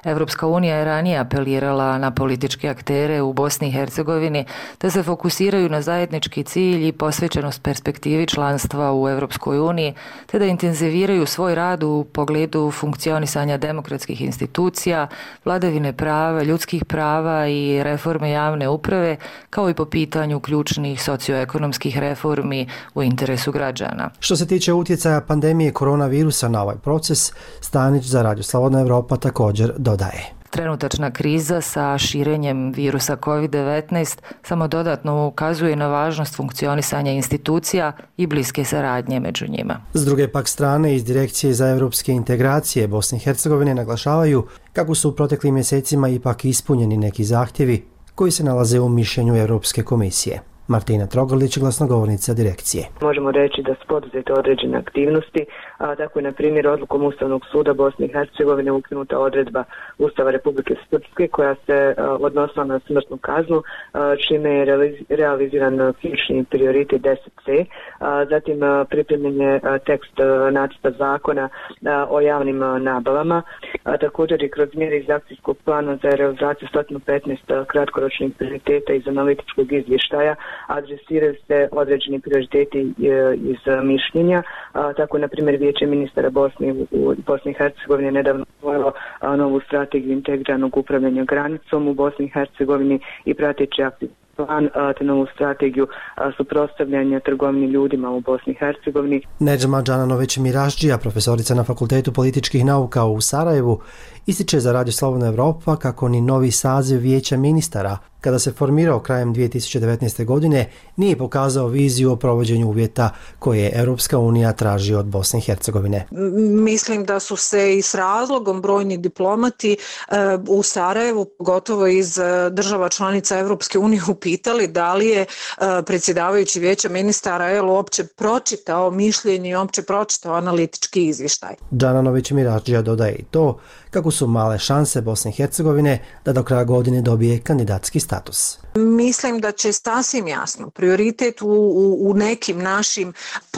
Europska unija je ranije apelirala na političke aktere u Bosni i Hercegovini da se fokusiraju na zajednički cilj i posvećenost perspektivi članstva u Europskoj uniji, te da intenziviraju svoj rad u pogledu funkcionisanja demokratskih institucija, vladavine prava, ljudskih prava i reforme javne uprave, kao i po pitanju ključnih socioekonomskih reformi u interesu građana. Što se tiče utjecaja pandemije koronavirusa na ovaj proces, Stanić za Radio Slobodna Evropa također dodaje. Trenutačna kriza sa širenjem virusa COVID-19 samo dodatno ukazuje na važnost funkcionisanja institucija i bliske saradnje među njima. S druge pak strane, iz Direkcije za evropske integracije Bosne i Hercegovine naglašavaju kako su u proteklim mjesecima ipak ispunjeni neki zahtjevi koji se nalaze u mišljenju Europske komisije. Martina Trogalić, glasnogovornica direkcije. Možemo reći da su poduzete određene aktivnosti, tako je na primjer odlukom Ustavnog suda Bosne i Hercegovine ukinuta odredba Ustava Republike Srpske koja se odnosila na smrtnu kaznu, čime je realiziran ključni prioritet 10C. Zatim pripremljen je tekst nacrta zakona o javnim nabavama, također i kroz mjere iz akcijskog plana za realizaciju 115 kratkoročnih prioriteta iz analitičkog izvještaja adresiraju se određeni prioriteti iz mišljenja. Tako, na primjer, Vijeće ministara Bosne i Hercegovine nedavno usvojilo novu strategiju integriranog upravljanja granicom u Bosni i Hercegovini i prateći akcijski plan te novu strategiju suprotstavljanja trgovini ljudima u Bosni i Hercegovini. Nedžma Džananović Miražđija, profesorica na Fakultetu političkih nauka u Sarajevu, ističe za Radio Slobodna Evropa kako ni novi saziv Vijeća ministara, kada se formirao krajem 2019. godine, nije pokazao viziju o provođenju uvjeta koje Europska unija traži od Bosne i Hercegovine. Mislim da su se i s razlogom brojni diplomati u Sarajevu, pogotovo iz država članica Europske unije, upitali da li je predsjedavajući Vijeća ministara uopće pročitao mišljenje i uopće pročitao analitički izvještaj. Džananović Miražđija dodaje i to kako su male šanse Bosne i Hercegovine da do kraja godine dobije kandidatski status. Mislim da će sasvim jasno prioritet u nekim našim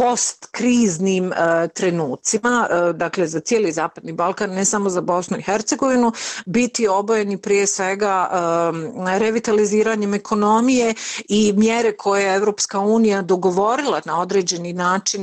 postkriznim trenucima, dakle za cijeli Zapadni Balkan, ne samo za Bosnu i Hercegovinu, biti obojeni prije svega revitaliziranjem ekonomije i mjere koje je Europska unija dogovorila na određeni način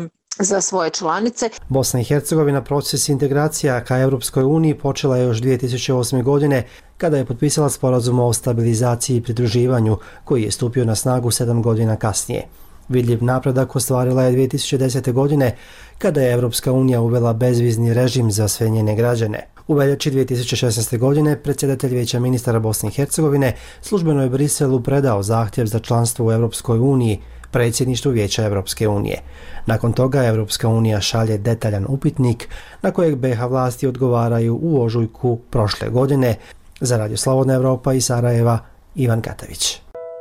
za svoje članice. Bosna i Hercegovina proces integracija ka Europskoj uniji počela je još 2008. godine kada je potpisala sporazum o stabilizaciji i pridruživanju koji je stupio na snagu 7 godina kasnije. Vidljiv napredak ostvarila je 2010. godine kada je Europska unija uvela bezvizni režim za sve njene građane. U veljači 2016. godine predsjedatelj Vijeća ministara Bosne i Hercegovine službeno je Briselu predao zahtjev za članstvo u Europskoj uniji predsjedništvu Vijeća Europske unije. Nakon toga Europska unija šalje detaljan upitnik na kojeg BiH vlasti odgovaraju u ožujku prošle godine. Za Radio Slobodna Evropa iz Sarajeva, Ivan Katavić.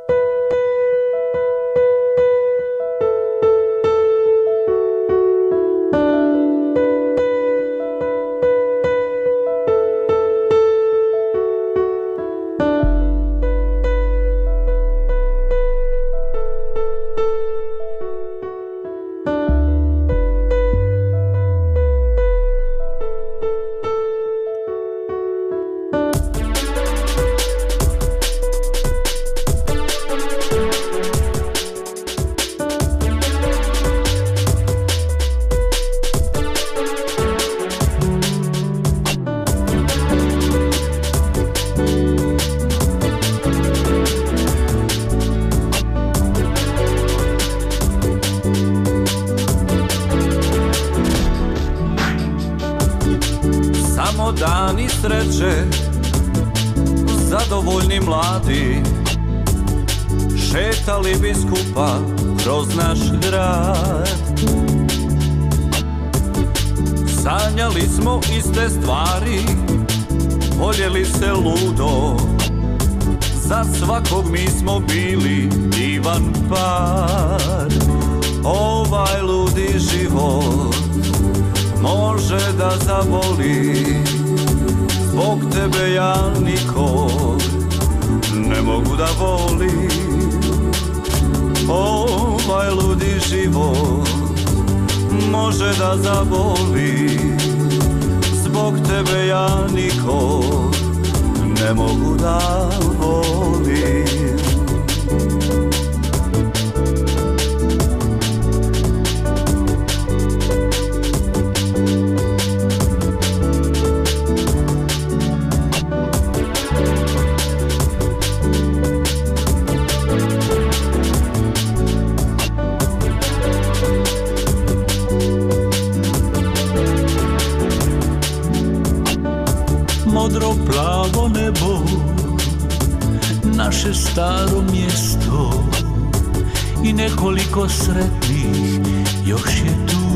dani sreće, zadovoljni mladi, šetali bi skupa kroz naš grad. Sanjali smo iste stvari, voljeli se ludo, za svakog mi smo bili divan par. Ovaj ludi život može da zaboli, zbog tebe ja nikog ne mogu da volim. Ovaj ludi život može da zaboli, zbog zbog tebe ja nikog ne mogu da volim. Modro plavo nebo, naše staro mjesto i nekoliko sretnih još je tu.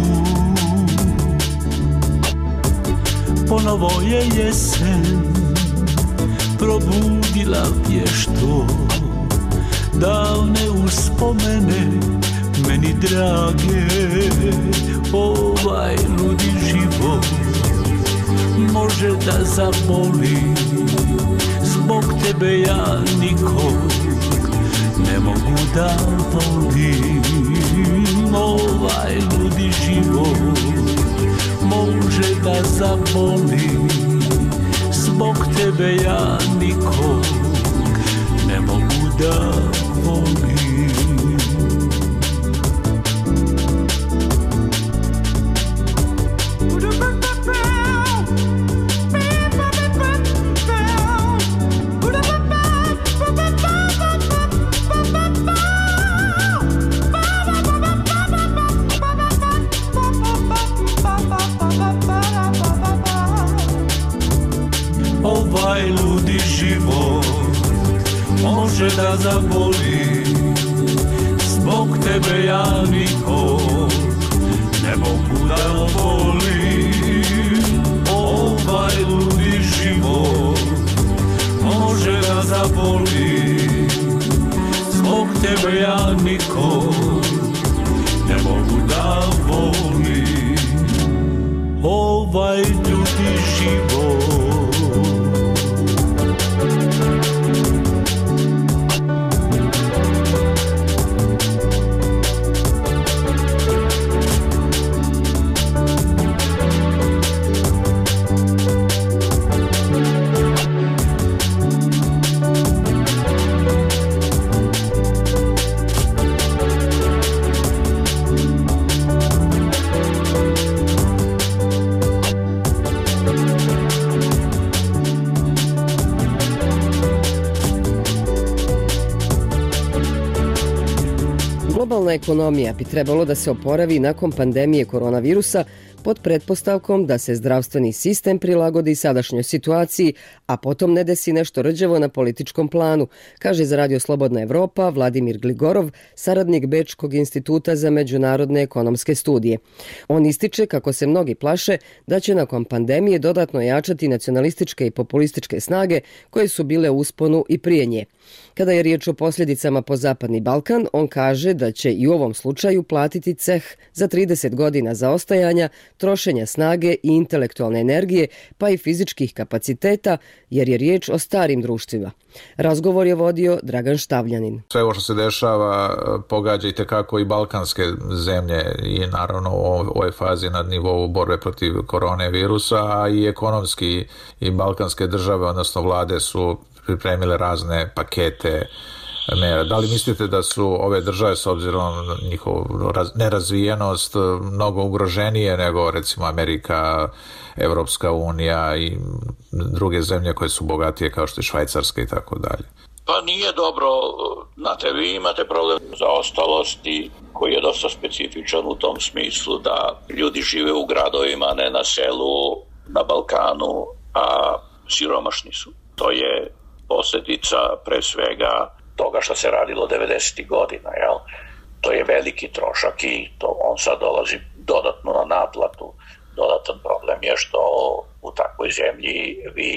Ponovo je jesen probudila vješto davne uspomene meni drage. Ovaj ludi život može da zaboli, zbog tebe ja nikog ne mogu da volim. Ovaj ludi život može da zaboli, zbog tebe ja nikog ne mogu da volim. Ovaj ludi život može da zaboli, zbog tebe ja nikog ne mogu da volim. Ovaj ludi život može da zaboli, zbog tebe ja nikog ne mogu da volim. Ovaj ludi život. Globalna ekonomija bi trebalo da se oporavi nakon pandemije koronavirusa pod pretpostavkom da se zdravstveni sistem prilagodi sadašnjoj situaciji, a potom ne desi nešto rđavo na političkom planu, kaže za Radio Slobodna Evropa Vladimir Gligorov, saradnik Bečkog instituta za međunarodne ekonomske studije. On ističe kako se mnogi plaše da će nakon pandemije dodatno jačati nacionalističke i populističke snage koje su bile u usponu i prije nje. Kada je riječ o posljedicama po Zapadni Balkan, on kaže da će i u ovom slučaju platiti ceh za 30 godina zaostajanja, trošenja snage i intelektualne energije, pa i fizičkih kapaciteta, jer je riječ o starim društvima. Razgovor je vodio Dragan Štavljanin. Sve ovo što se dešava pogađa i tekako i balkanske zemlje i naravno u ovoj fazi na nivou borbe protiv koronavirusa, a i ekonomski i balkanske države, odnosno vlade su pripremile razne pakete mera. Da li mislite da su ove države s obzirom na njihovu nerazvijenost mnogo ugroženije nego recimo Amerika, Evropska unija i druge zemlje koje su bogatije kao što je Švajcarska i tako dalje? Pa nije dobro. Znate, vi imate problem zaostalosti koji je dosta specifičan u tom smislu da ljudi žive u gradovima, ne na selu, na Balkanu, a siromašni su. To je posljedica pre svega toga što se radilo 90. godina, jel? To je veliki trošak i on sad dolazi dodatno na naplatu. Dodatan problem je što u takvoj zemlji vi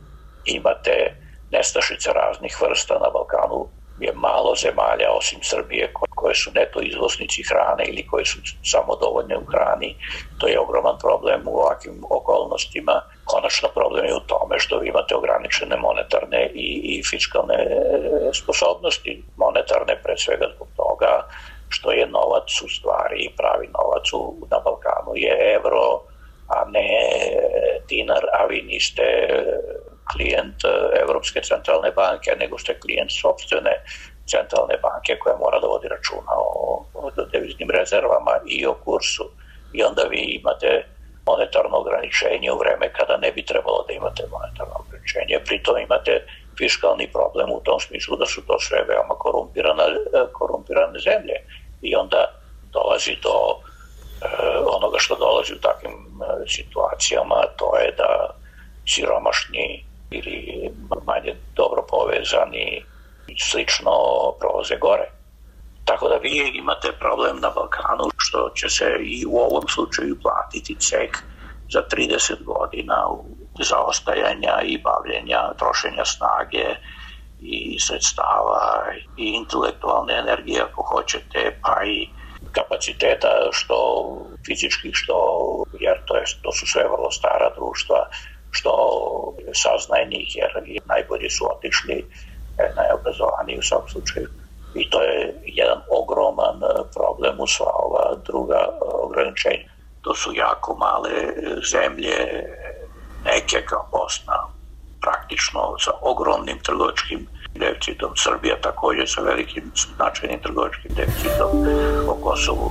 imate nestašice raznih vrsta. Na Balkanu je malo zemalja osim Srbije koje su neto izvoznici hrane ili koje su samodovoljne u hrani. To je ogroman problem u ovakvim okolnostima. Konačno problem je u tome što vi imate ograničene monetarne i fiskalne sposobnosti. Monetarne pre svega zbog toga što je novac u stvari pravi novac na Balkanu je evro, a ne dinar, a vi niste klijent Evropske centralne banke, nego ste klijent sopstvene centralne banke koja mora da vodi računa o deviznim rezervama i o kursu. I onda vi imate monetarno ograničenje u vreme kada ne bi trebalo da imate monetarno ograničenje. Pritom imate fiskalni problem u tom smislu da su to sve veoma korumpirane zemlje. I onda dolazi do onoga što dolazi u takvim situacijama, to je da siromašni ili manje dobro povezani slično prolaze gore. Tako da vi imate problem na Balkanu što će se i u ovom slučaju platiti cek za 30 godina zaostajanja i bavljenja, trošenja snage i sredstava i intelektualne energije ako hoćete, pa i kapaciteta što fizičkih, što, jer to su sve vrlo stara društva, što saznajnih, jer najbolji su otišli, najobrazovaniji u svakom slučaju. I to je jedan ogroman problem u sva ova druga ograničenja. To su jako male zemlje, neke kao Bosna, praktično sa ogromnim trgovačkim deficitom, Srbija također sa velikim značajnim trgovačkim deficitom, o Kosovu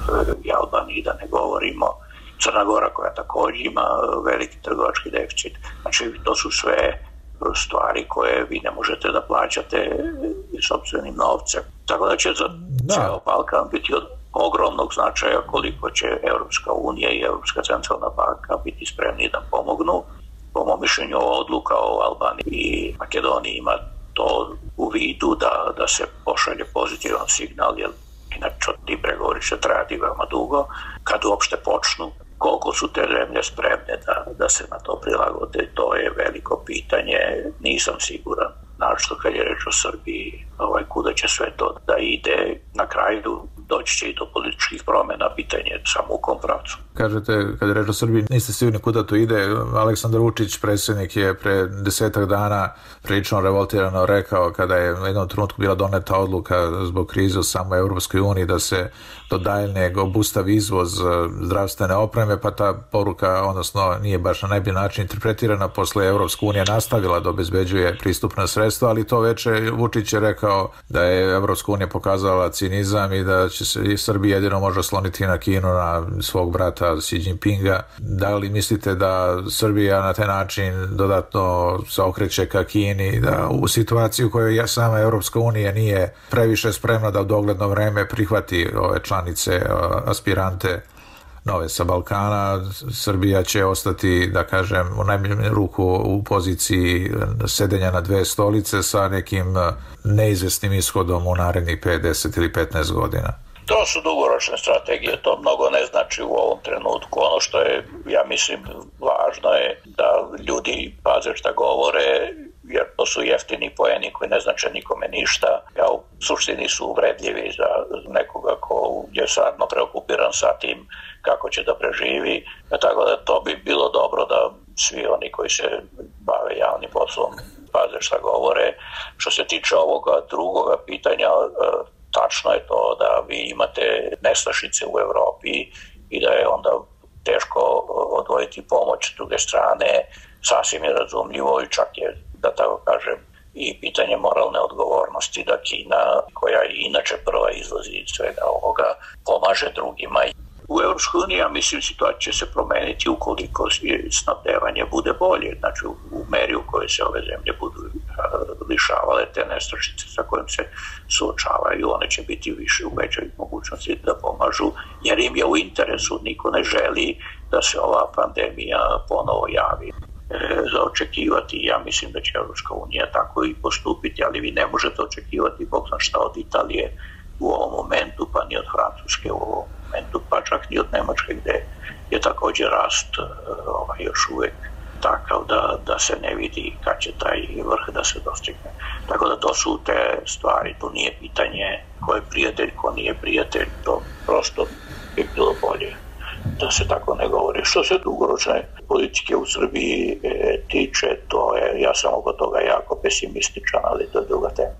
i Albaniji da ne govorimo, Crna Gora koja također ima veliki trgovački deficit. Znači to su sve stvari koje vi ne možete da plaćate sopstvenim novcem. Tako da će za ceo Balkan biti od ogromnog značaja koliko će Evropska unija i Evropska centralna banka biti spremni da pomognu. Po mom mišljenju odluka o Albaniji i Makedoniji ima to u vidu da se pošalje pozitivan signal, jer inače ti pregovori će trajati veoma dugo. Kad uopšte počnu, koliko su te zemlje spremne da se na to prilagode, to je veliko pitanje. Nisam siguran, našto kad je reč o Srbiji, kuda će sve to da ide. Na kraju doći će i do političkih promjena, pitanje samo u kom pravcu. Kažete, kad je reč o Srbiji, niste sigurni kuda to ide. Aleksandar Vučić, predsjednik, je pre 10 dana prilično revoltirano rekao, kada je u jednom trenutku bila doneta odluka zbog krize u samoj Europskoj uniji da se do daljnjeg obustavi izvoz zdravstvene opreme, pa ta poruka, odnosno nije baš na najbolji način interpretirana. Posle Europska unija nastavila da obezbeđuje pristupna sredstva, ali to veče Vučić je rekao da je Europska unija pokazala cinizam i da će se Srbija jedino može osloniti na Kinu, na svog brata Xi Jinpinga. Da li mislite da Srbija na taj način dodatno se okreće ka Kini, da u situaciji u kojoj sama Europska unija nije previše spremna da u dogledno vreme prihvati ove članice, aspirante nove sa Balkana, Srbija će ostati, da kažem, u najmanju ruku u poziciji sedenja na dve stolice sa nekim neizvesnim ishodom u narednih 5, 10 ili 15 godina? To su dugoročne strategije, to mnogo ne znači u ovom trenutku. Ono što je, ja mislim, važno je da ljudi paze šta govore, jer to su jeftini poeni koji ne znače nikome ništa, a u suštini su uvredljivi za nekoga ko je stvarno preokupiran sa tim kako će da preživi. Tako da to bi bilo dobro da svi oni koji se bave javnim poslom paze šta govore. Što se tiče ovoga drugoga pitanja, tačno je to da vi imate nestašice u Evropi i da je onda teško odvojiti pomoć s druge strane. Sasvim je razumljivo i čak je, da tako kažem, i pitanje moralne odgovornosti da Kina, koja i inače prva izlazi iz svega ovoga, pomaže drugima. U Evropskoj uniji, ja mislim, situacija će se promeniti ukoliko snabdevanje bude bolje, znači u meri u kojoj se ove zemlje budu lišavale te nestašice sa kojim se suočavaju, one će biti više u većoj mogućnosti da pomažu, jer im je u interesu, niko ne želi da se ova pandemija ponovo javi. Za očekivati, ja mislim da će Evropska unija tako i postupiti, ali vi ne možete očekivati bog zna šta od Italije u ovom momentu, pa ni od Francuske u ovom momentu, pa čak ni od Nemačke, gde je također rast još uvek takav da se ne vidi kad će taj vrh da se dostigne. Tako da to su te stvari, to nije pitanje ko je prijatelj, ko nije prijatelj, to prosto bi bilo bolje da se tako ne govori. Što se dugoročne politike u Srbiji tiče, to je, ja sam oko toga jako pesimističan, ali to je druga tema.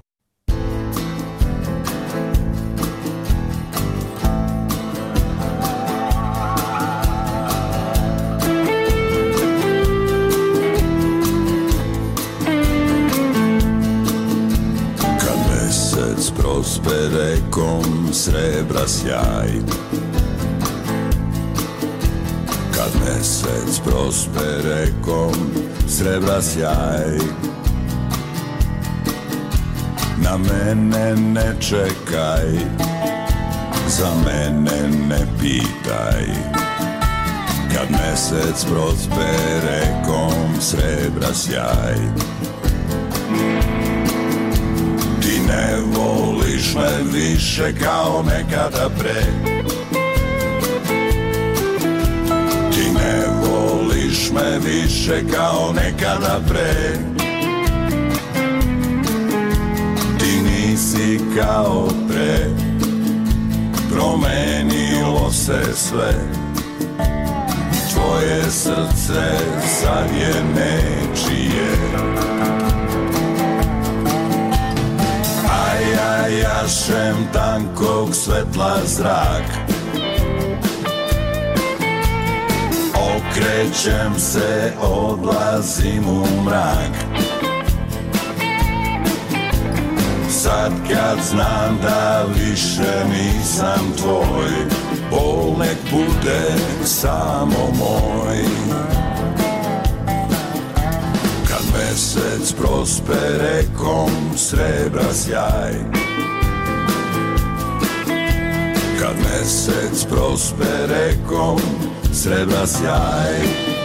prosperekom srebra sjaj. Kad mesec prosperekom srebra sjaj. Na mene ne čekaj, za mene ne pitaj. Kad mesec prosperekom srebra sjaj. Ti ne voliš me više kao nekada pre. Ti ne voliš me više kao nekada pre. Ti nisi kao pre. Promenilo se sve. Tvoje srce sad je nečije. A ja jašem tankog svetla zrak. Okrećem se, odlazim u mrak. Sad kad znam da više nisam tvoj, bol nek bude samo moj. Kad mesec prosperekom srebra sjaj. Kad mesec prosperekom srebra sjaj.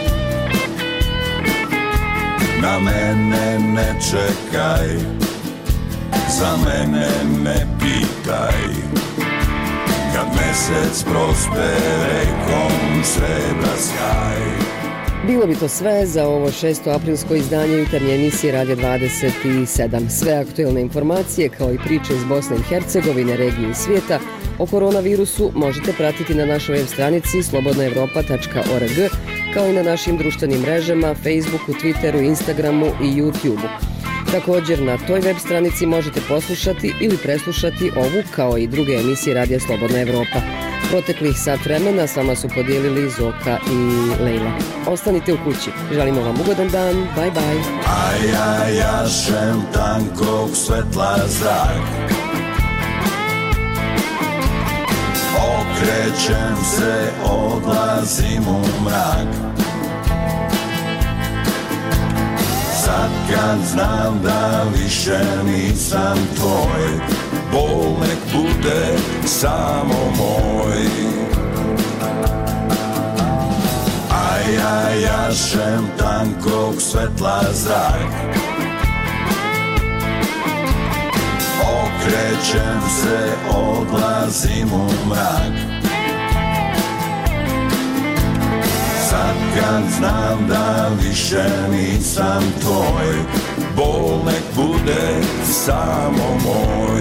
Na mene ne čekaj, za mene ne pitaj. Kad mesec prosperekom srebra sjaj. Bilo bi to sve za ovo 6. aprilsko izdanje jutarnje emisije Radio 27. Sve aktuelne informacije kao i priče iz Bosne i Hercegovine, regije i svijeta o koronavirusu možete pratiti na našoj web stranici slobodnaevropa.org kao i na našim društvenim mrežama Facebooku, Twitteru, Instagramu i YouTubeu. Također na toj web stranici možete poslušati ili preslušati ovu kao i druge emisije Radija Slobodna Evropa. Proteklih sat vremena s vama su podijelili Zoka i Lejla. Ostanite u kući. Želimo vam ugodan dan. Bye bye. A ja jašem tankog svetla zrak. Okrećem se, odlazim u mrak. Sad kad znam da više nisam tvoj, bol nek bude samo moj. A ja jašem tankog svetla zrak. Okrećem se, odlazim u mrak. Sad kad znam da više nisam tvoj, bol nek bude samo moj.